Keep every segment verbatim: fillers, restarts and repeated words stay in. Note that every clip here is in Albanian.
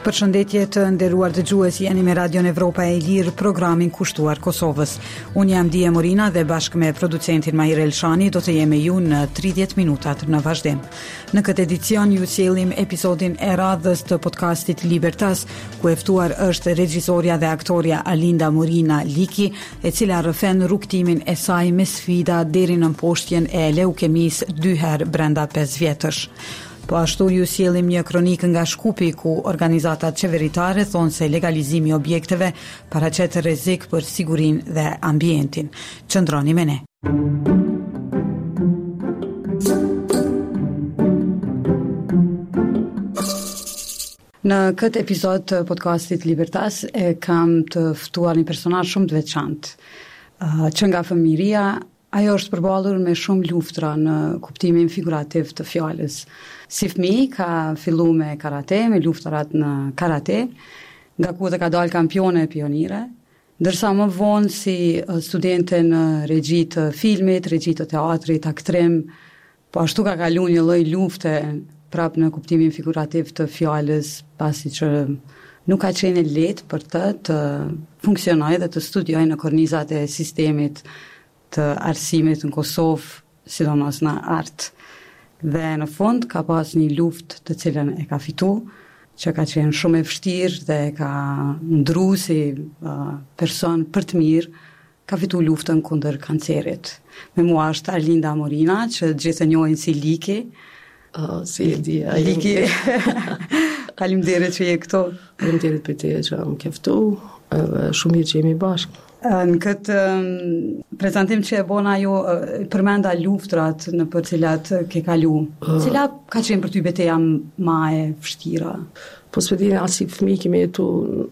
Përshëndetje të nderuar dëgjues, jeni me Radion Evropa e Lirë, programin kushtuar Kosovës. Unë jam Dije Morina dhe bashkë me producentin Mahir Elshani do të jemi ju në tridhjetë minutat në vazhdim. Në këtë edicion ju sjellim episodin e radhës të podcastit Libertas, ku e ftuar është regjisorja dhe aktoria Alinda Morina Liki, e cila rrëfen rrugtimin e saj me sfida deri në mposhtjen e leukemisë dy herë brenda pesë vjetësh. Po ashtu ju sjellim një kronikë nga Shkupi, ku organizatat qeveritare thonë se legalizimi i objekteve paraqet rrezik për sigurinë dhe ambientin. Qëndroni me ne. Në këtë episod të podcastit Libertas e kam të ftuar një personazh shumë të veçantë. Që nga fëmijëria ajo është përballur me shumë luftra në kuptimin figurativ të fjalës. Si fëmijë ka filluar me karate, me luftrat në karate, nga ku dhe ka dalë kampione e pionire, ndërsa më vonë si studente në regji të filmit, regji të teatrit, aktrim, po ashtu ka kaluar një lloj lufte prap në kuptimin figurativ të fjalës, pasi që nuk ka qenë lehtë për të të funksionojë dhe të studiojë në kornizat e sistemit të arsimit në Kosovë, sidomos në art. Dhe në fund ka pas një luftë të cilën e ka fitu, që ka qenë shumë e vështirë dhe ka ndru si uh, person për të mirë, ka fitu luftën kundër kancerit. Me mua është Alinda Morina, që gjithë e njohin si Liki. Uh, si e di, a Liki. Faleminderit që je këtu. Faleminderit për te që më ke ftu, edhe shumë mirë që jemi bashkë. Në këtë um, prezantim që e bona ju uh, përmenda luftrat në për cilat ke kalu. Uh, Cila ka qenë për ty betejë më e vështira? Po s'pedi as si fëmijë kemi jetu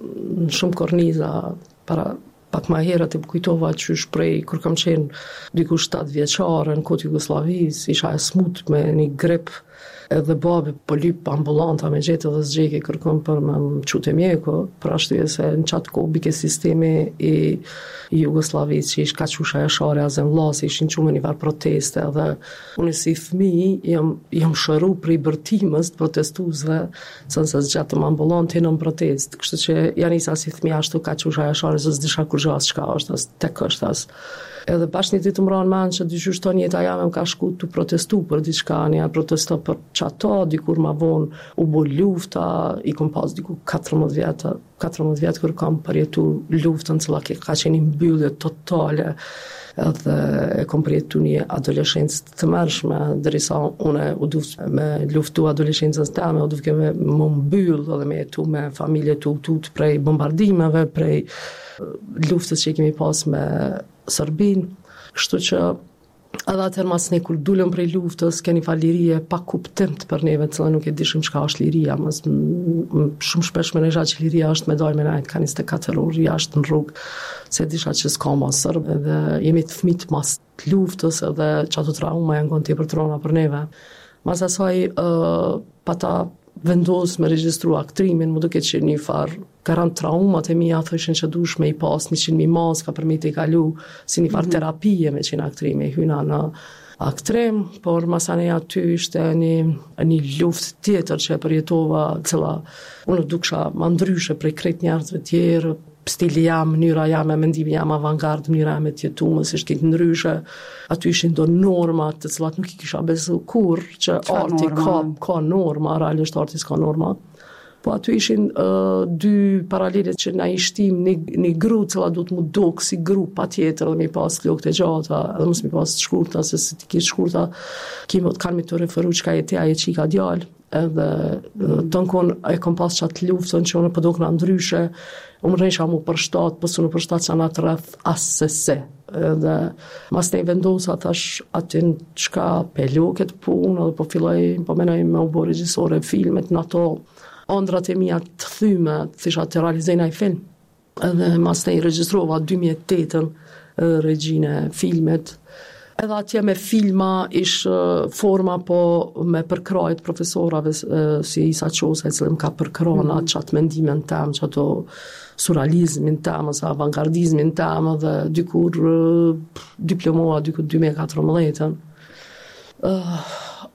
në shumë korniza para pak më herët e kujtova që shprej kur kam qenë diku shtatë vjeçare në kohë Jugosllavisë, isha e smut me një grip. Edhe babi po lyp ambulanta me gjetë dhe zgjekje kërkon për më çute mjeku, për ashtu se në qatë kohë bike sistemi i Jugosllavisë që ish ka qusha e share a zem vlasi, ishin qume një farë proteste dhe unë si fëmijë jam, jam shëru për i bërtimës të protestuzve, sënë se zgjatëm ambulantin në protest, kështu që janë isa si fëmijë ashtu ka qusha e share, së zdisha kur gjas qka është, as tek është as. Edhe bashkë një ditë më ranë menë që dy qysh tonë jeta jame më ka shku të protestu për diçka, një protesto për qata, dikur ma vonë u bo lufta, i kom pas diku katërmbëdhjetë vjetë, katërmbëdhjetë vjetë kër kam përjetu luftën, cila ka qenë mbyllje totale, edhe e kom përjetu një adoleshencë të mërshme, derisa une u duftë me luftu adoleshencës teme, u duftë me më mbyllë edhe me jetu me familje të utut prej bombardimeve, prej luftës që kemi pas me Serbin, kështu që edhe atëherë mas ne kur dulëm prej luftës, keni fa lirie pa kuptim të për neve, cëla nuk e dishim çka është liria, mas m, m, shumë shpesh me nëgja që liria është me dojnë me najtë ka njëzet e katër orë jashtë në rrugë, se disha që s'ka ma sërbë, edhe jemi të fmit mas të luftës, edhe që ato trauma janë konë tjepër trona për neve. Mas asaj, uh, pa ta vendos me regjistru aktrimin, më duke që një farë garant traumat e mija thëshin që dush me i pas një qinë mi maska për me të i kalu si një farë terapie me qenë aktrimi, hyna në aktrim, por masane aty ishte një, një luft tjetër që e përjetova, cila unë duksha ma ndryshe prej krejt njerëzve tjerë, stili jam, mënyra jam, mendimi jam avantgard, mënyra jam e tjetumës, ishte këtë ndryshe, aty ishin do normat të cilat nuk i kisha besu kur, që Qa arti norma? ka, ka norma, realisht arti s'ka norma. Po aty ishin uh, dy paralelet që na ishtim një, një gru cila du të mu dokë si gru pa tjetër dhe mi pas lukët e gjata, edhe mos mi pas të shkurta, se se ti kishë shkurta, kimo të kanë mi të referu që ka jetea e qika djallë, edhe mm. të në konë e kom pas qatë luftën që unë përdok në ndryshe, unë rejsha mu për shtatë, pësë unë për shtatë që anë atë rrëth asë se. Edhe mas ne i vendosa thash atin qka pelu këtë punë, edhe po filloj, po menoj me u bo regjisore filmet në ato, andrat e mija të thyme, të thisha të realizejna i film. Edhe mas ne i regjistrova dy mijë e tetën regjine filmet. Edhe atje me filma ish forma po me përkrajt profesorave si Isa Qosa, e cilë më ka përkrona mm-hmm. qatë mendimin tem, qato surrealizmin tem, ose avantgardizmin tem, dhe dikur diplomoa, dikur dy mijë e katërmbëdhjetë. Uh,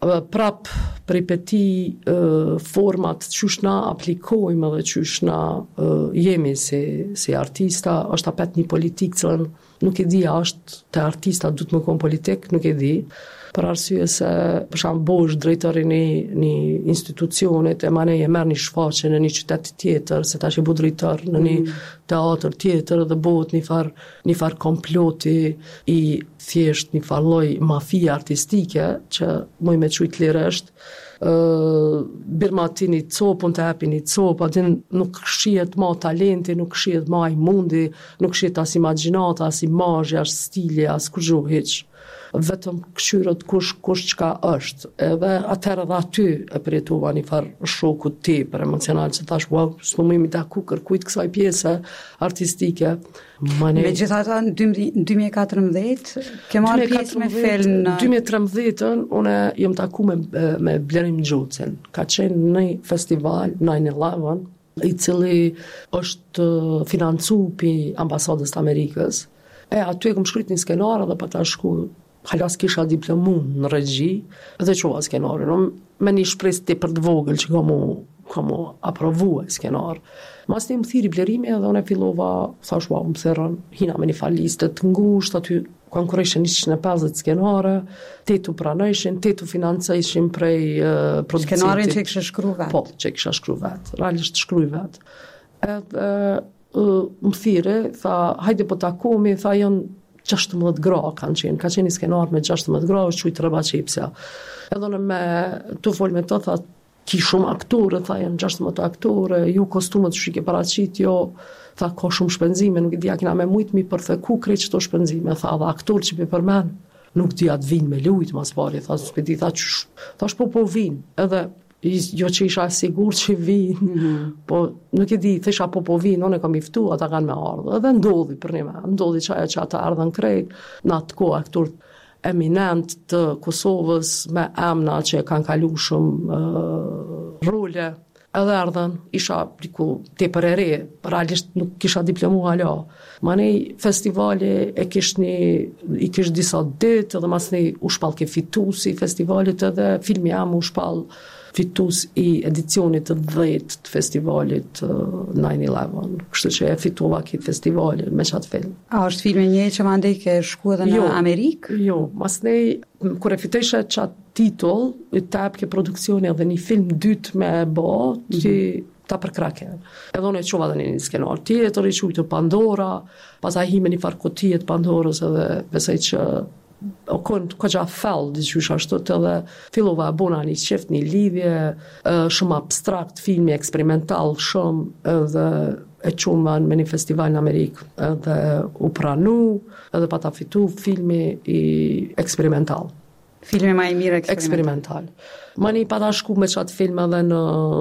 prap pripeti uh, format qysh na aplikojmë dhe qysh na uh, jemi si, si artista, është apet një politikë cilën nuk e di a është të artista du të më konë politik, nuk e di, për arsye se për shembull bosh drejtori një, një institucionit e mane e merr një shfaqje në një qytet tjetër, se tash e bu drejtor në një mm. teatr tjetër dhe bëhet një far një far komploti i thjesht një far lloj mafie artistike që më me çujt lirisht. Uh, birmatini copën të hapi një copë, atin nuk shihet ma talenti, nuk shihet ma i mundi, nuk shihet as imagjinata, as imazhi, as stili, as kurrë hiç. Vetëm këshyrët kush kush çka është. Edhe atëherë edhe aty e përjetova një farë shoku tepër emocional që thash, wow, s'po më i taku kërkujt kësaj pjese artistike. Mane... Megjithatë në dy mijë e katërmbëdhjetë ke marrë pjesë me film në dy mijë e trembëdhjetën unë jam taku me me Blerim Xhucin. Ka qenë në festival nine eleven i cili është financuar pi ambasadës të Amerikës. E aty e kam shkruajtur një skenar dhe pa ta shku halas kisha diplomu në regji dhe qova skenarin. Me një shpresë tepër të vogël që kam u kam u aprovuar skenar. Mas të më thiri Blerimi edhe unë e fillova, thash, wow, më thërën, hina me një fal listë të ngusht, aty konkurreshin njëqind e pesëdhjetë skenare, tetu pranojshin, tetu financojshin prej uh, producentit. Skenarin që e kisha shkru vetë? Po, që e kisha shkru vetë, realisht shkruj vetë. Edhe uh, më thiri, tha, hajde po takomi, tha, janë gjashtëmbëdhjetë gra kanë qenë, ka qenë një skenar me gjashtëmbëdhjetë gra, është qujtë rëba qipsja. Edhe në me të fol me të, tha, ki shumë aktore, tha, janë gjashtëmbëdhjetë aktore, ju kostumet që ke paraqit, jo, tha, ka shumë shpenzime, nuk i dija kina me mujtë mi përtheku krejt qëto shpenzime, tha, dhe aktor që pe përmen, nuk di atë vinë me lujtë, mas pari, tha, s'pedi, tha, qësh, tha, shpo po vinë, edhe, jo që isha sigur që vinë, mm-hmm. po nuk e di, thesha po po vinë, unë e kam iftu, ata kanë me ardhë, edhe ndodhi për një me, ndodhi qaja që ata ardhën krejt, në atë ko aktor eminent të Kosovës me emna që kanë kalu shumë uh, role, edhe ardhën, isha diku tepër e re, realisht nuk kisha diplomu hala. Manej festivali e kish një, i kish disa ditë, edhe mas një u shpall ke fitusi festivalit edhe filmi jam u shpall fitus i edicionit të dhjetë të festivalit uh, nine eleven. Kështu që e fitova këtë festivalin me qatë film. A është filmi një që ma ndej ke shku edhe në jo, Amerikë? Jo, mas nej, kur e fiteshe qatë titull, i tap ke produksioni edhe një film dytë me bo, që mm-hmm. ta përkrake. Edhe unë e qova dhe një skenar tjetër, i qujtë Pandora, pas a hime një farë kotijet Pandorës edhe besej që o konë këgja fell, diqysh ashtu të edhe fillova bona një qift, një lidhje, shumë abstrakt, filmi eksperimental shumë, edhe e qumë me një festival në Amerikë, edhe u pranu, edhe pa ta fitu filmi i eksperimental. Filmi ma i mirë eksperimental. Eksperimental. Ma një pa ta shku me qatë film edhe në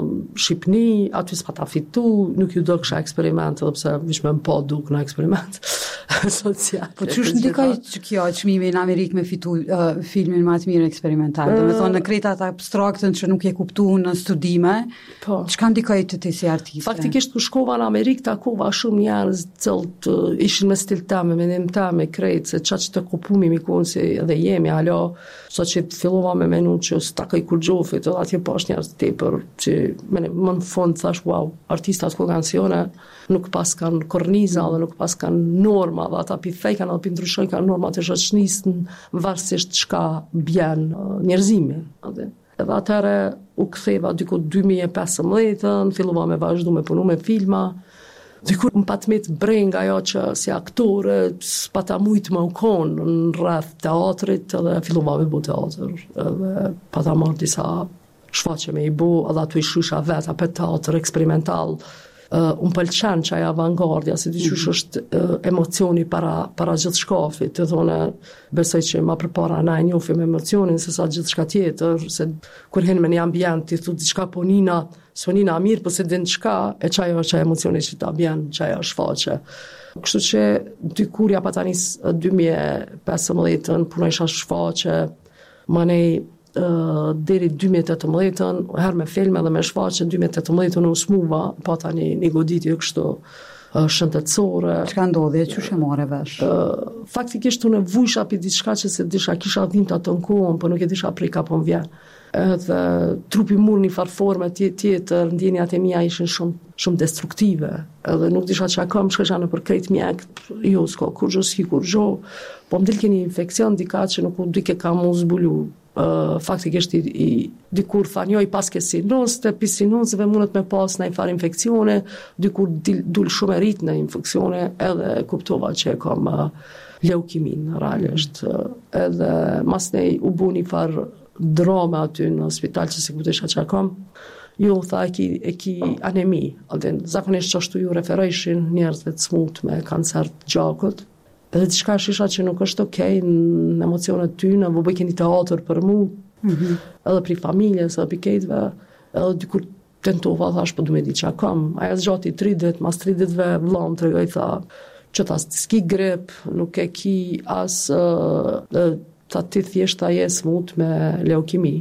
Shqipni, aty s'pa ta fitu, nuk ju do kësha eksperiment, edhe pse vish me më po duk në eksperiment social. Po që është ndikaj që kjo qmimi në Amerikë me fitu uh, filmin ma të mirë eksperimental? Uh, dhe me thonë në kretat abstraktën që nuk je kuptu në studime, po. Që ka ndikaj të ti si artiste? Faktikisht ku shkova në Amerikë, takova shumë njerëz cëllët uh, ishin me stil teme, me ndim teme, krejt, se qa që të kupumi mi kunë si edhe jemi, alo, sa që fillova me menu që s'takaj kur gjofit, edhe atje pash njerëz tepër, që më në fond thash, wow, artistat ko kanë si one, nuk pas kanë korniza dhe nuk pas kanë norma, dhe ata pithej kanë dhe pindryshoj kanë norma të shoqënisë në varsisht çka bjen njerëzimi. Edhe atëre u ktheva diku dy mijë e pesëmbëdhjetë, fillova me vazhdu me punu me filma, dikur më pat me të brenga ajo që si aktore, s'pata mujtë më u konë në rreth teatrit, edhe fillova me bu teatr, edhe pata marrë disa shfaqe me i bu, edhe ato i shusha vetë, apet teatr eksperimental, Uh, unë pëlqen që aja avangardja, se diqysh mm-hmm. është uh, emocioni para, para gjithë shkafit, të thone, besoj që ma përpara na e njofim emocionin, se sa gjithë shka tjetër, se kur hen me një ambient, ti thu diqka po nina, so nina mirë, po se din qka, e qajo që emocioni që ta bjen, që aja shfaqe. Kështu që dykurja pa tanis dy mijë e pesëmbëdhjetë punojsha shfaqe, manej, Uh, deri dy mijë e tetëmbëdhjetë, herë me filme dhe me shfaqe, dy mijë e tetëmbëdhjetë në usmuva, pata një, një goditje kështu uh, shëndetësore. Çka ndodhi, që shë more vesh? Uh, faktikisht unë vujsha për diçka që se disha kisha dhimt atë në kohën, për nuk e disha prej ka po më vjen. edhe trupi mur një farë forme tjetër, ndjenjat e mia ishin shumë shumë destruktive. Edhe nuk disha çka kam, shkësha në për krejt mjek, jo, s'ka kur gjo, s'ki kur gjo, po më dilke një infekcion dika që nuk u dike ka mu zbulu. Uh, faktikisht i, i dikur thanë jo i pas ke sinus, të pi sinusëve mundet me pas në i farë infekcione, dikur dil, dul shumë e rrit në infekcione, edhe kuptova që e kam uh, leukimin, realisht. Uh, edhe mas nej u bu një farë drama aty në spital që se kuptesha që kam, jo tha e ki, e ki anemi, adin, zakonisht që ashtu ju referojshin njerëzve të smut me kancer të gjakut, edhe diçka shisha që nuk është okej okay, në emocionet ty, në vë bëjke një teatr për mu, mm-hmm. edhe pri familjes, edhe pri kejtve, edhe dikur tentova, thash, po du me di që kam, aja zgjati tridhjet, mas tridhjetve vlam të regoj, tha, që ta s'ki grip, nuk e ki as, uh, tha ti thjesht a je smut me leukimi.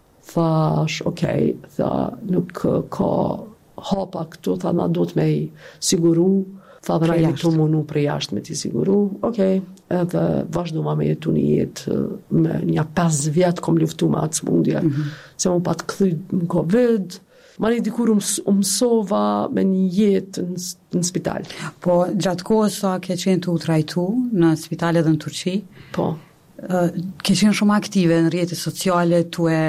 Thash, okej, okay, tha, nuk ka hapa këtu, tha, na do të me i siguru, tha dhe na jemi të munu për jashtë me t'i siguru, okej, okay, edhe vazhdova me jetu një jetë, me një pesë vjetë kom luftu me atë smundje, mm-hmm. se më pat këthy në Covid, ma një dikur umësova me një jetë në, në spital. Po, gjatë kohës sa ke qenë të u trajtu në spital edhe në Turqi? Po. Uh, ke qenë shumë aktive në rrjetet sociale tu e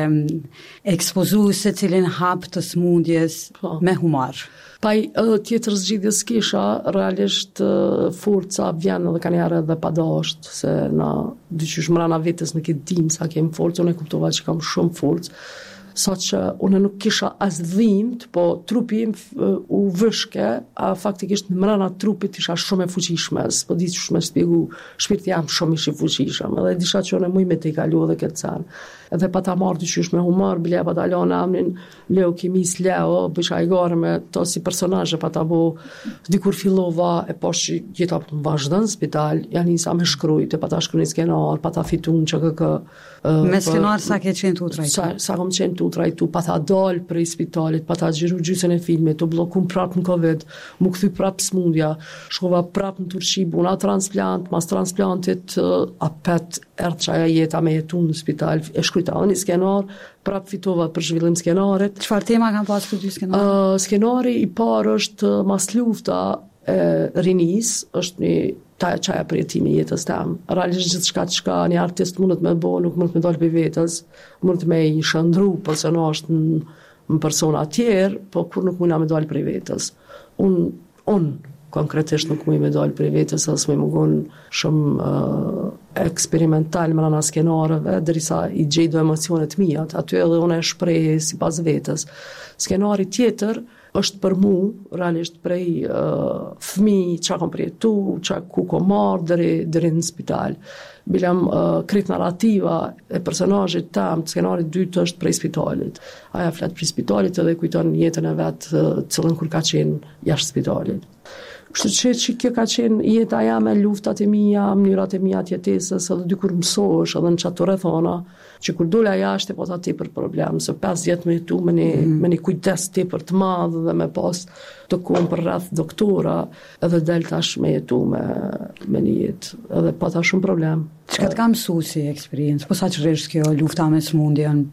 ekspozu se cilin hap të smundjes po. Me humor. Pa i uh, tjetër zgjidhjes kisha, realisht uh, forca vjen edhe ka njerë edhe padasht, se na dyqysh mrana vetës në këtë dim sa kem forcë, unë e kuptova që kam shumë forcë, sa që unë nuk kisha as dhimt, po trupi im u vëshke, a faktikisht në mrena trupit isha shumë e fuqishme, s'po di që shumë e shpjegu, shpirti jam shumë ishi fuqishëm, edhe disha që unë muj me te i kalu edhe këtë sen. Edhe pa ta marrë dyqysh me humor, bilja pa ta lona amnin Leukimis Leo, bësha i gare me to si personazhe pa ta bo, dikur fillova, e po që jeta më vazhdan në spital, janë njësa me shkrujt, e pa ta shkru një skenar, pa ta fitun që kë kë... Uh, me skenar sa ke qenë të utrajtu? Sa, sa kom qenë të utrajtu, pa ta dal prej spitalit, pa ta gjiru gjysën e filmit, të blokun prap në Covid, mu këthy prap smundja, shkova prap në Turqi, buna transplant, mas transplantit, uh, apet erdhë qaja jeta me jetu në spital, e shkryta një skenar, prap fitova për zhvillim skenarit. Çfarë tema kanë pas për dy skenari? Uh, skenari i parë është uh, mas lufta e rinis, është një ta qaja për jetimi jetës tem. Realisht gjithë shka që ka një artist mundet me bo, nuk mundet me dollë për vetës, mundet me i shëndru personazh në, në persona tjerë, po kur nuk muna me dollë për vetës. Unë, un, konkretisht nuk mui me dollë për vetës, as mui më gonë shumë uh, eksperimental më rana skenarëve, derisa i gjejdo emocionet mijat, aty edhe unë e shprej si pas vetës. Skenari tjetër është për mu, realisht prej uh, fëmi, qa kom përjetu, qa ku kom marrë, dëri, dëri në spital. Bilem uh, kret narrativa e personazhit tam, skenarit dytë është prej spitalit. Aja flet prej spitalit edhe kujton jetën e vetë, uh, cilën kur ka qenë jashtë spitalit. Kështu që që kjo ka qenë jeta jame, luftat e mija, mënyrat e mija tjetesës, edhe dykur mësosh, edhe në qatë të rethona, që kur dola jashtë e po ta ti për problem, se pesë vjetë me jetu me një, mm. me një kujdes ti për të madhë dhe me pas të kom për rreth doktora, edhe del tash me jetu me, me një jetë, edhe pa ta shumë problem. Çka të kam mësu si eksperiencë, po sa që rrështë kjo lufta me smundjen?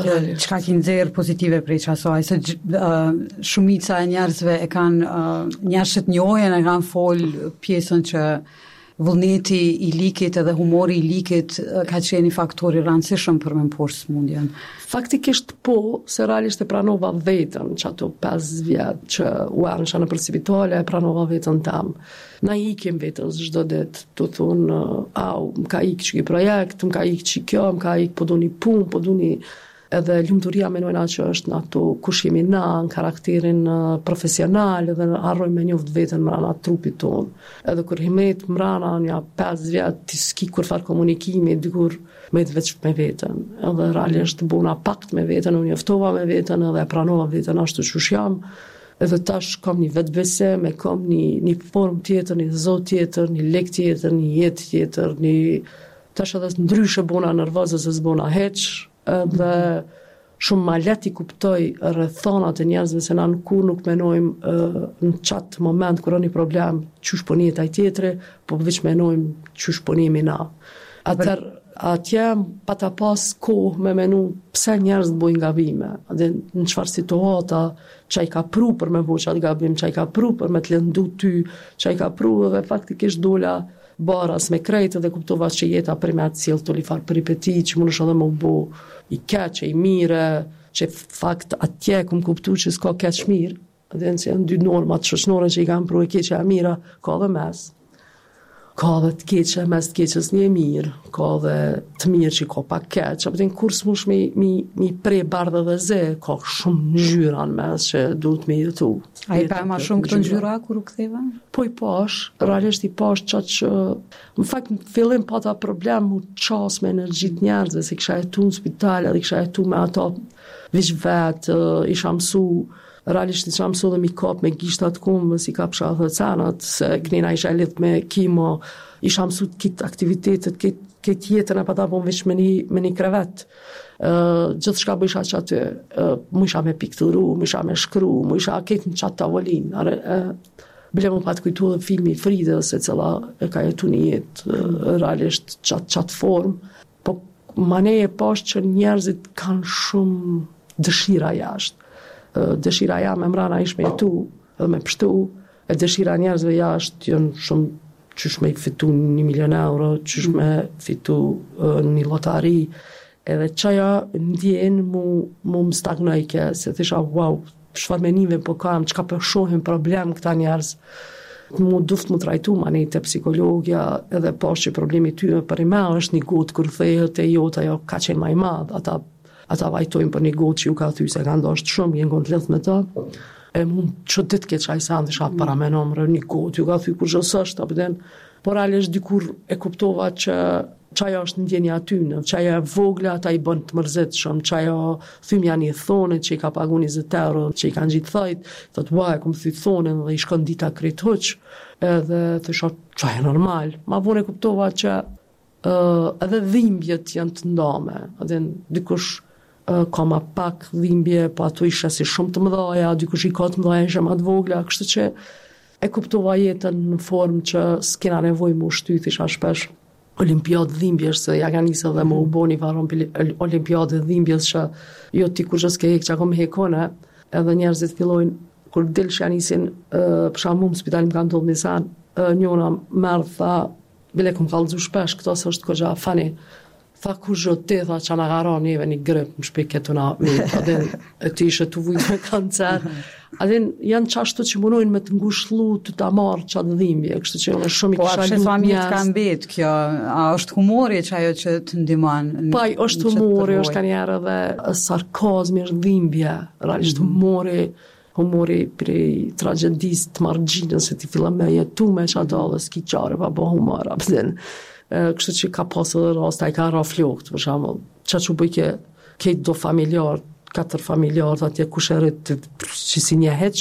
Çka ki nxjerr pozitive prej qasaj, se uh, shumica e njerëzve e kanë, uh, njerëzit njohen e kanë fol pjesën që vullneti i likit edhe humori i likit uh, ka qenë një faktor i rëndësishëm për me mposh smundjen. Faktikisht po, se realisht e pranova vetën që ato pesë vjetë që u arënsha në për spitale, e pranova vetën tam. Na ikim vetës çdo ditë, të thunë, au, më ka ik që ki projekt, më ka ik që kjo, më ka ik po do një pun, po do një... Edhe lumturia menojna që është në ato kush jemi na, në karakterin uh, profesional, edhe harroj me njoft vetën mrana trupit tonë. Edhe kur himet mrana një pesë vjetë, ti s'ki kur farë komunikimi, dikur me të veç me vetën. Edhe realisht bona pakt me vetën, unë njoftova me vetën, edhe e pranova vetën ashtu çush jam. Edhe tash kam një vetbesim, e kam një, një formë tjetër, një zot tjetër, një lek tjetër, një jetë tjetër, një... tash edhe ndryshe bona nervoze se s'bona heq, edhe shumë ma let i kuptoj rrethonat e njerëzve se na në kur nuk menojmë uh, në qatë moment kur o një problem qysh po njët aj tjetëri, po veç menojmë qysh po njemi na. Atër, atje pa ta pas kohë me menu pse njerëz bojnë gabime. Dhe në çfarë situata që ai ka pru për me bo qatë gabim, që ai ka pru për me të lëndu ty, që ai ka pru dhe faktikisht dola baras me krejtë dhe kuptova që jeta për me atë cilë të li farë peripeti, që më nëshë edhe më bo i keq, i mire, që fakt atje kum kuptu që s'ka keq mirë, dhe nëse janë dy normat shoqnore që i kam pru e keqe e mira, ka dhe mes. Ka dhe të keqe, mes të keqes një e mirë, ka dhe të mirë që ka pak keq, apo të në kur s'mush mi, mi, mi prej bardhe dhe ze, ka shumë ngjyra në mes që duhet me jetu. A i pa ma shumë këto ngjyra kur u ktheva? Po i pash, realisht i pash qatë që, në fakt në fillim pata problem mu qas me energjit njerëzve, se kisha jetu në spital, edhe kisha jetu me ato vish vetë, isha mësu, realisht isha mësu dhe mi kap me gishtat kumë, si kapsha dhe cenat, se gnina isha lidh me kimo, isha mësu të kitë aktivitetet, kitë jetën e pa ta bon vish me një, me një krevet. Uh, gjithë shka bë isha që aty, uh, mu isha me pikturu, mu isha me shkru, mu isha ketë në qatë tavolin. Uh, Bile mu pa të kujtu dhe filmi Fride, se cila e ka jetu një jetë, uh, realisht qatë qatë form, po mane e pash që njerëzit kanë shumë dëshira jashtë. Dëshira jam e mrana ish me jetu edhe me pështu, e dëshira njerëzve jashtë janë shumë qysh me i fitu një milion euro, qysh me fitu uh, një lotari, edhe qaja ndjen mu, mu më stagnojke, se thisha, wow, shfar menive po kam, qka për shohim problem këta njerëz, mu duft mu trajtu ma një të psikologja, edhe pash që problemi ty për i me është një gotë kër thehet e jota jo ka qenë ma i madh, ata ata vajtojnë për një gotë që ju ka thy se ka ndosht shumë, jenë konë të lidh me ta, e mund që ditë këtë qaj sa ndisha para me nëmërë, një gotë ju ka thy kur gjësë është, apëden, por alesh dikur e kuptova që qaja është ndjenja atynë, qaja e vogla ata i bënd të mërzit shumë, qaja thymja një thonet që i ka pagu njëzet euro, që i kanë gjitë thajt, thëtë ua e kom thy thonen dhe i shkon dita kretë huq, edhe thësha qaja normal, ma vone kuptova që uh, edhe dhimbjet janë të ndame, edhe dikush ka ma pak dhimbje, po ato isha si shumë të mëdhaja, dikush i ka të mëdhaja isha ma të vogla, kështu që e kuptova jetën në formë që s'kena nevoj më shtyth, isha shpesh olimpiadë dhimbjesh, se ja ka nisë dhe më u bo një varë olimpiadë dhimbjesh që jo ti kur gjës ke hek që ako me hekone, edhe njerëzit fillojnë, kur dilë që ja nisin, uh, për shamu më spitalim ka ndodhë nisan, uh, njona mërë tha, bile kom kalëzu shpesh, këto se është këgja fani, tha ku zhët ti, tha që nga gara njeve një grëp më shpik këtu na adin e ti ishe të vujt me kancer adin janë qashtu që munojnë me të ngushlu të ta marë qatë dhimbje kështu që në shumë i po, kisha lu njës po, a ka mbet kjo, a është humori që ajo që të ndiman paj, është humori, është ka njerë edhe sarkazmi, është dhimbje realisht mm-hmm. humori humori prej tragedis të margjinës se ti filla me jetu me që ato dhe s'ki qare pa bo humor abdin kështu që ka pasë dhe rast, a i ka ra flokët, për shamull, që që bëjke kejtë do familjar, katër familjar, atje kush e rritë që si një heq,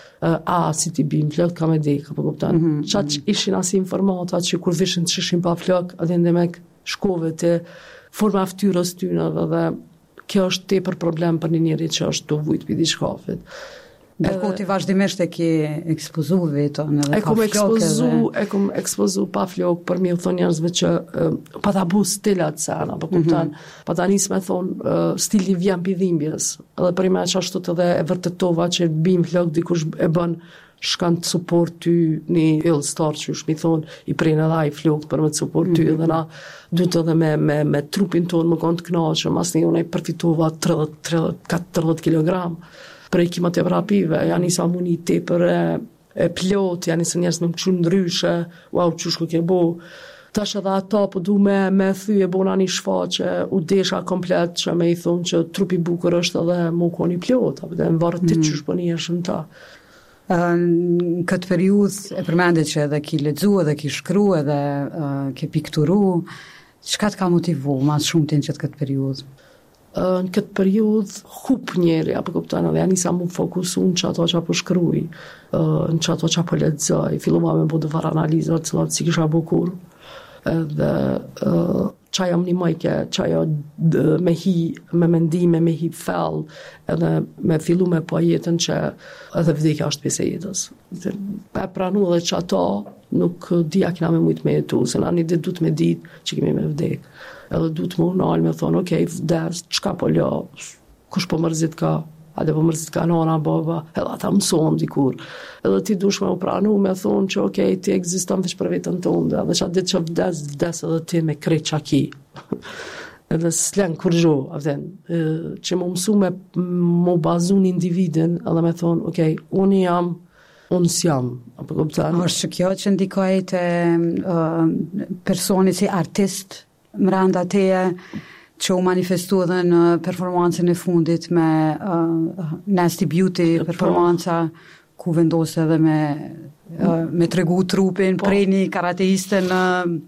a, si ti bim flokët, ka me deka, për kuptan. Mm-hmm. Qa që ishin asi informata, që kur vishin të shishin pa flokë, adhe ndemek shkove të forma ftyrës tynë, dhe kjo është te për problem për një njëri që është të vujtë për di shkafit. Dhe ku ti vazhdimisht e ki ekspozu vetën edhe ka flokë edhe... E kom ekspozu pa flokë për mi u thonë njerëzve që uh, pa ta bu stilat sana, pa kuptan, mm-hmm. pa ta nisë me thonë uh, stili vjen për dhimbjes. Edhe për i me që ashtu të dhe e vërtetova që bim flokë dikush e bën shkan të support ty një ill star që është mi thonë i prejnë edhe i flokët për me të support ty mm-hmm. edhe na du të edhe me, me, me trupin tonë më konë të knaqë, mas një unë e përfitova tridhjetë kilogram prej kimoterapive, janë nisa muni te për e, e plot, janë nisa njerës me më qënë ndryshe, wow, qëshku ke bo. Tash edhe ata po du me, me thy e bona një shfaqe, u desha komplet që me i thonë që trupi bukur është edhe mu ko një plot, dhe në varë ti qësh po një eshën ta. Në këtë periud e përmende që edhe ki ledzu, edhe ki shkru, edhe uh, ke pikturu, çka të ka motivu mas shumë të në qëtë këtë periud? Në këtë periud hup njeri, apo kuptan, edhe ja nisa mu fokusu në që ato që apo shkruj, në që ato që apo ledzoj, fillova me bo dhe var analizat, cilat si kisha bukur, edhe qa jam një majke, qa jo me hi, me mendime, me hi fell, edhe me fillu me po jetën që edhe vdekja është pjesë e jetës. Pa pranu dhe që ato, nuk dija kina me mujtë me jetu, se na një ditë du të me ditë që kemi me vdek. Edhe du të më nalë me thonë, okej, okay, vdes, qka po lo, kush po mërzit ka, ade po mërzit ka nona, baba, edhe ata mëson dikur. Edhe ti dush me u pranu me thonë që okej, okay, ti egziston veç për vetën të unde, edhe që atë ditë që vdes, vdes edhe ti me krejt që ki. Edhe s'len kur gjo, avden, që më mësu me më bazu një individin, edhe me thonë, okej, okay, unë jam, unë s'jam. Apo kuptan? Është kjo që ndikoj të uh, personi si artist mranda teje, që u manifestu edhe në performancën e fundit me uh, Nasty Beauty, performanca ku vendose edhe me, uh, me tregu trupin po. Prej një karateiste në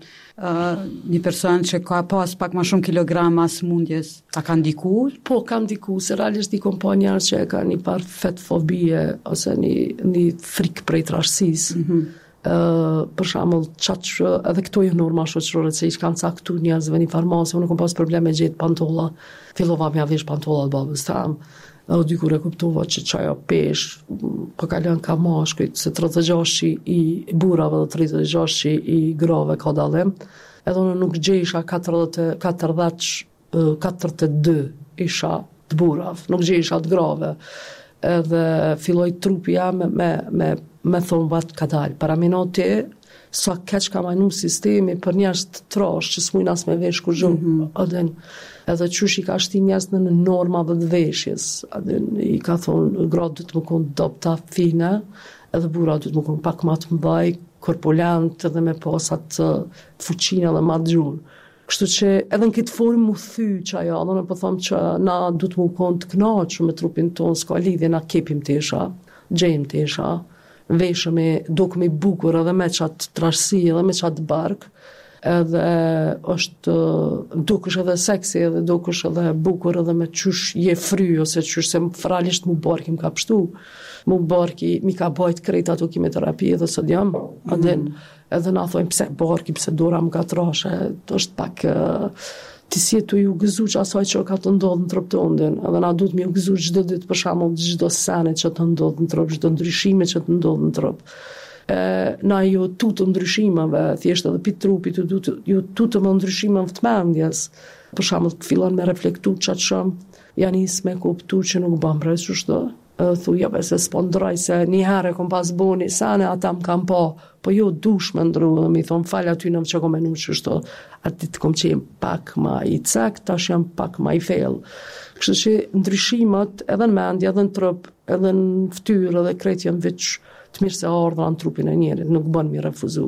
uh, një person që ka pas pak ma shumë kilogram mas mundjes. A ka ndiku? Po, ka ndiku, se realisht i kompanjar që e ka një par fetfobie ose një, një frikë prej trashësis. Mm-hmm. Uh, për shembull qatë edhe këto janë norma shoqërore se i kanë caktu njerëzve një farmase, unë kam pas probleme gjetë pantolla, fillova me avesh pantolla të babës tam, edhe dikur e kuptova që qaja pesh, po kalon ka mashkujt, se tridhjetë e gjashtë i burrave dhe tridhjetë e gjashtë i grave ka dallim, edhe unë nuk gjejsha katërdhjetë, katërdhjetë e dy isha të burrav, nuk gjejsha të grave, edhe filloj trupi jam me, me, me me thonë vatë ka dalë. Para minoti, sa keq ka majnu sistemi për njerëz të trash, që s'mujnë as me vesh kur gjumë. Mm-hmm. Adin, edhe qysh i ka shti njerëz në norma dhe të veshjes. Adin, i ka thonë, gratë du të më konë dopta fine, edhe bura du të më konë pak ma të mbaj, korpulent, edhe me pasat uh, fuqina dhe ma të gjurë. Kështu që edhe në këtë formë mu thy që ajo, dhe në po thomë që na du të më konë të knaqë me trupin tonë, s'ka lidhje, na kepim të isha, gjejmë të isha, veshëm e dukëm i bukur edhe me qatë trashësi edhe me qatë bark, edhe është dukësh edhe seksi edhe dukësh edhe bukur edhe me qysh je fry ose qysh se fralisht mu barki më ka pështu, mu barki mi ka bajt krejt ato kimioterapie edhe sot jam, mm. adin, edhe na thojmë pse barki, pse dora më ka trashe, është pak uh, ti si tu ju gëzu që asaj që ka të ndodhë në trup të undin, edhe na duhet mi ju gëzu çdo ditë për shembull çdo sene që të ndodhë në trup, çdo ndryshime që të ndodhë në trup. E, na ju tutë ndryshimeve, thjesht edhe pi trupit, ju, ju tutë më ndryshimeve të mendjes. Për shembull fillon me reflektu çat shumë, ja nis me kuptu që nuk bëm rreth çdo. Thuja për se s'pondroj se një herë kom pas boni sane ata më kam pa, po jo dush me ndru dhe mi thonë falja ty në më që kom menu që shto atë të kom qenë pak ma i cek, tash jam pak ma i fel. Kështë që ndryshimet edhe në mendje, edhe në trup, edhe në ftyrë, edhe krejt janë veç të mirë se ardhra në trupin e njerit, nuk bën mi refuzu.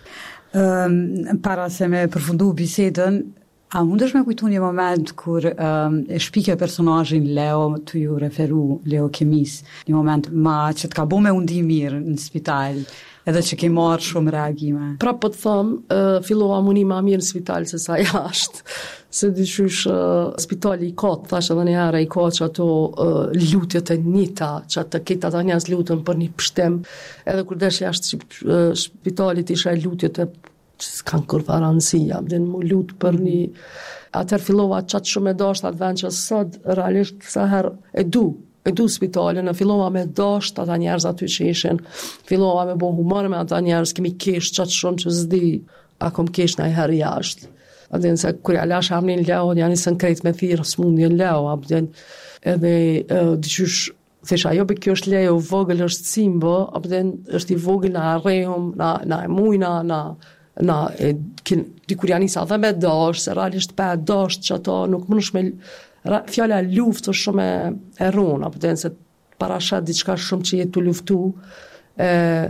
Um, para se me përfundu bisedën, a mundesh me kujtu një moment kur um, e shpike personazhin Leo të ju referu, Leo Kemis, një moment ma që të ka bo me undi mirë në spital, edhe që ke marrë shumë reagime? Pra po të thëmë, uh, fillova muni ma mirë në spital se sa jashtë, se dyshysh uh, spitali i ka, thash edhe një herë, i ka që ato uh, lutjet e njita, që atë këtë ata njës lutën për një pështem, edhe kur desh jashtë uh, spitalit isha lutjet e s'kanë kur varanësia, din mu lutë për një, atër fillova qatë shumë e dasht atë vend që sot, realisht sa herë e du, e du spitalin, e fillova me dasht ata njerëz aty që ishin, fillova me bo humor me ata njerëz, kemi kesh qatë shumë që zdi, a kom kesh në i herë jashtë. Adin se kur ja lash amnin Leo, janë isën krejt me thirë, s'mundin Leo, abdin, edhe uh, dyshysh, thesha, jo për kjo është Leo, vogël është simbo, abdin është i vogël na arrehum, na, na e mujna, na na e, kin, dikur janë isa dhe me dash, se realisht pa dash që ato nuk më nëshme, fjalla luft është shumë e, e rona, pëtën se parashat diçka shumë që jetë të luftu, e,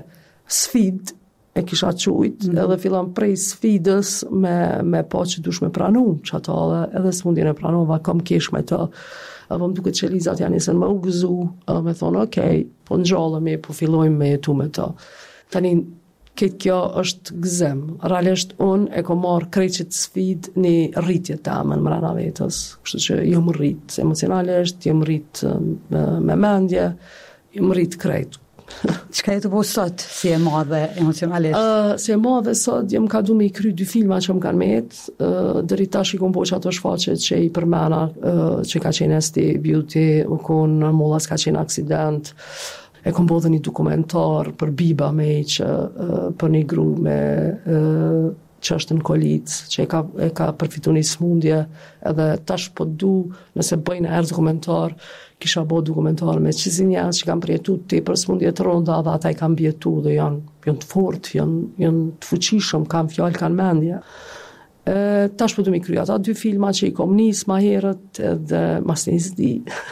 sfid e kisha qujt, mm-hmm. edhe fillam prej sfidës me, me po që dush me pranu, që ato edhe, edhe s'mundin e pranova, kam kesh me të, edhe më duke që Elizat janë isën me u gëzu, edhe me thonë, okej, okay, po në gjallëmi, po fillojmë me jetu me të. Tani, këtë kjo është gëzem. Realisht unë e ko marrë krejqit sfid një rritje të amën më rana vetës. Kështu që jo më rritë emocionalisht, jo më rritë me, me mendje, jo më rritë krejt. Çka e të bo sot si e madhe emocionalisht? Uh, si e madhe sot, jem ka du me i kry dy filma që më kanë metë, uh, dëri tash i kom po që ato shfaqet që i përmena, uh, që ka qenë Nasty Beauty, më konë Molla s'ka qenë aksident, e kom bodhe një dokumentar për biba me që uh, për një gru me uh, që është në Kolic, që e ka, e ka përfitu një smundje, edhe tash po du, nëse bëjnë erë dokumentar, kisha bo dokumentar me qizin janë që kam përjetu të për smundje të ronda, dhe ata i kam bjetu dhe janë, janë të fort, janë, janë të fuqishëm, kanë fjallë, kanë mendje. E, tash po du mi krya ata dy filma që i kom nis ma herët edhe mas një zdi.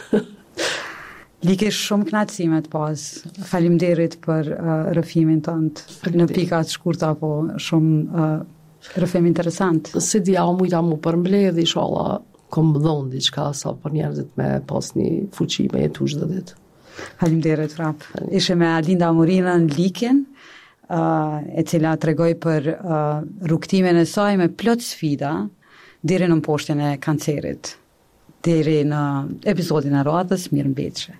Like shumë knatësimet pas. Faleminderit për uh, rëfimin tënd në pikat shkurta, po shumë uh, rëfim interesant. Se dia o mujta mu përmbledh, inshallah, kom dhonë diçka sa për njerëzit me pas një fuqi me jetu çdo ditë. Faleminderit frap. Ishe me Alinda Amorinën Liken, uh, e cila tregoi për uh, rrugtimin e saj me plot sfida deri në mposhtjen e kancerit. Deri në episodin e radhës, mirëmbëjtje.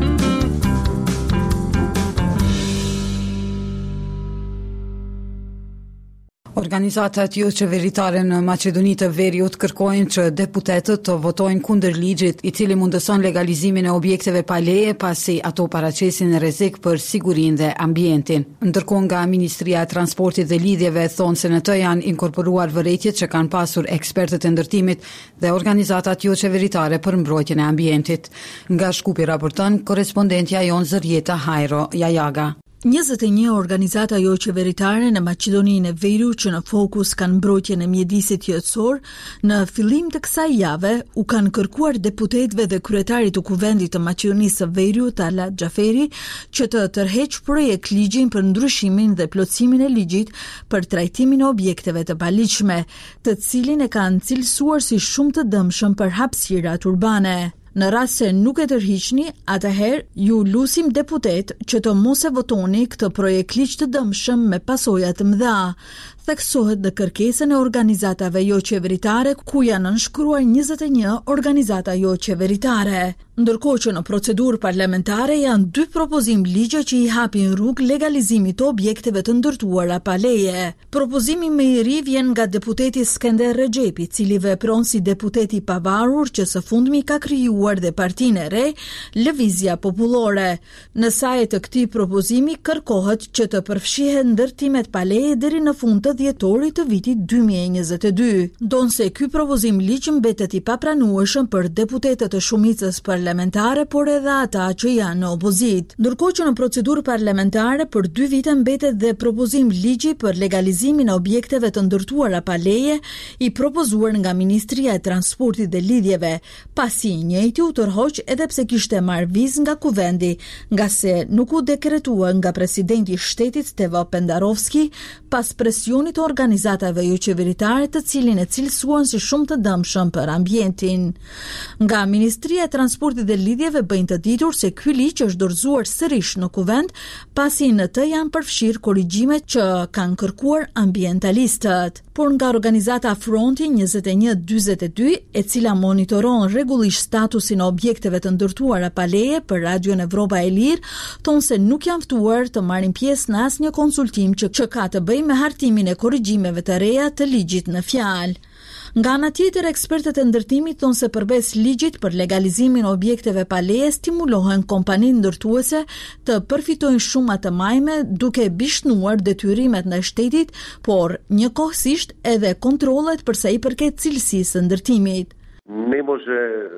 Organizatat jo qeveritare në Maqedoni të Veriut kërkojnë që deputetët të votojnë kundër ligjit i cili mundëson legalizimin e objekteve pa leje pasi ato paraqesin rrezik për sigurinë dhe ambientin. Ndërkohë nga Ministria e Transportit dhe Lidhjeve thonë se në të janë inkorporuar vërejtjet që kanë pasur ekspertët e ndërtimit dhe organizatat jo qeveritare për mbrojtjen e ambientit. Nga Shkupi raporton korespondentja jon Zërjeta Hajro Jajaga. njëzet e një organizata jo qeveritare në Maqedoninë e Veriut që në fokus kanë mbrojtjen e mjedisit jetësor, në fillim të kësaj jave u kanë kërkuar deputetëve dhe kryetarit të Kuvendit të Maqedonisë së Veriut Ala Xhaferi që të tërheq projekt ligjin për ndryshimin dhe plotësimin e ligjit për trajtimin e objekteve të paligjshme, të cilin e kanë cilësuar si shumë të dëmshëm për hapësirat urbane. Në rast se nuk e tërhiqni, atëherë ju lusim deputet që të mos e votoni këtë projekt ligj të dëmshëm me pasoja të mëdha, theksohet në kërkesën e organizatave jo qeveritare ku janë nënshkruar njëzet e një organizata jo qeveritare. Ndërkohë që në procedurë parlamentare janë dy propozim ligje që i hapin rrugë legalizimit të objekteve të ndërtuara pa leje. Propozimi më i ri vjen nga deputeti Skender Rexhepi, cili vepron si deputet i pavarur që së fundmi ka krijuar dhe partinë e re, Lëvizja Popullore. Në saj të këtij propozimi kërkohet që të përfshihen ndërtimet pa leje deri në fund të dhjetorit të vitit dy mijë e njëzet e dy. Donse ky propozim ligj mbetet i papranueshëm për deputetët e shumicës parlamentare, por edhe ata që janë në opozit. Ndërkohë që në procedurë parlamentare për dy vite mbetet dhe propozim ligji për legalizimin e objekteve të ndërtuara pa leje i propozuar nga Ministria e Transportit dhe Lidhjeve, pasi i njëjti u tërhoq edhe pse kishte marrë vizë nga Kuvendi, nga se nuk u dekretua nga presidenti i shtetit Stevo Pendarovski pas presionit të organizatave jo qeveritare të cilin e cilësuan si shumë të dëmshëm për ambientin. Nga Ministria e Transportit dhe Lidhjeve bëjnë të ditur se ky ligj është dorëzuar sërish në Kuvend, pasi në të janë përfshirë korrigjimet që kanë kërkuar ambientalistët. Por nga organizata Fronti njëzet e një dyzet e dy, e cila monitoron rregullisht statusin e objekteve të ndërtuara pa leje për Radion Evropa e Lirë, thonë se nuk janë ftuar të marrin pjesë në asnjë konsultim që, që ka të bëjë me hartimin e korrigjimeve të reja të ligjit në fjalë. Nga ana tjetër, ekspertët e ndërtimit thonë se përbes ligjit për legalizimin e objekteve pa leje stimulohen kompanitë ndërtuese të përfitojnë shuma të majme duke bishnuar detyrimet në shtetit, por njëkohësisht edhe kontrollet për sa i përket cilësisë së ndërtimit. Ne može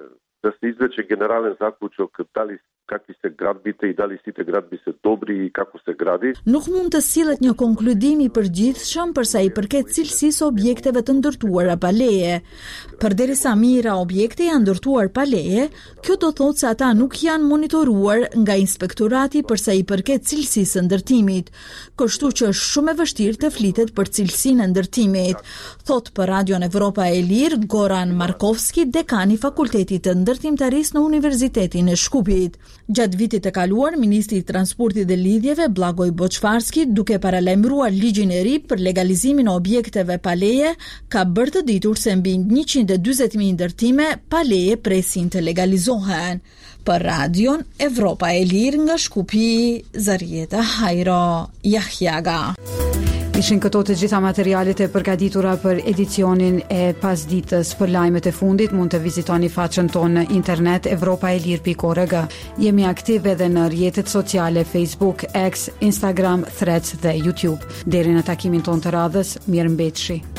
da se izreče generalen zaključak da li kakvi se gradbite i da li si te gradbise dobri i kako se gradi. Nuk mund të sillet një konkludim i përgjithshëm për sa i përket cilësisë së objekteve të ndërtuara pa leje. Përderisa mira objekte janë ndërtuar pa leje, kjo do thotë se ata nuk janë monitoruar nga inspektorati për sa i përket cilësisë së ndërtimit, kështu që është shumë e vështirë të flitet për cilësinë e ndërtimit, thot për Radion Evropa e Lirë Goran Markovski, dekani Fakultetit të Ndërtimtarisë në Universitetin e Shkupit. Gjatë vitit të kaluar, Ministri i Transportit dhe Lidhjeve Blagoj Boçfarski, duke paralajmëruar ligjin e ri për legalizimin e objekteve pa leje, ka bërë të ditur se mbi njëqind e dyzet mijë ndërtime pa leje presin të legalizohen. Për Radion Evropa e Lirë nga Shkupi, Zërjeta Hajro Jajaga. Ishin këto të gjitha materialet e përgatitura për edicionin e pasditës. Për lajmet e fundit mund të vizitoni faqen tonë në internet evropa e lirë pikë org. Jemi aktiv edhe në rrjetet sociale Facebook, X, Instagram, Threads dhe YouTube. Deri në takimin tonë të radhës, mirëmbëjtje.